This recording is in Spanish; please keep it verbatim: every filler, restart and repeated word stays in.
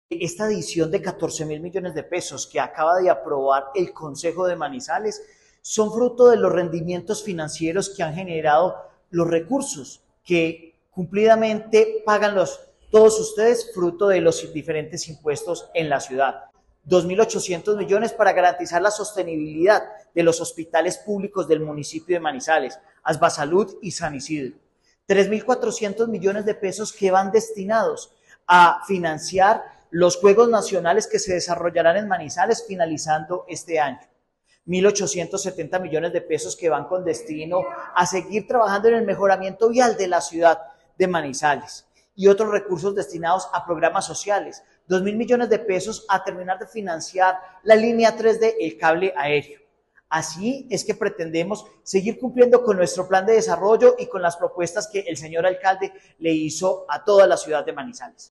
Esta adición de catorce mil millones de pesos que acaba de aprobar el Consejo de Manizales son fruto de los rendimientos financieros que han generado los recursos que cumplidamente pagan los, todos ustedes, fruto de los diferentes impuestos en la ciudad. dos mil ochocientos millones para garantizar la sostenibilidad de los hospitales públicos del municipio de Manizales, Asbasalud y San Isidro. tres mil cuatrocientos millones de pesos que van destinados a financiar los Juegos Nacionales que se desarrollarán en Manizales finalizando este año. mil ochocientos setenta millones de pesos que van con destino a seguir trabajando en el mejoramiento vial de la ciudad de Manizales y otros recursos destinados a programas sociales. dos mil millones de pesos a terminar de financiar la línea tres D, el cable aéreo. Así es que pretendemos seguir cumpliendo con nuestro plan de desarrollo y con las propuestas que el señor alcalde le hizo a toda la ciudad de Manizales.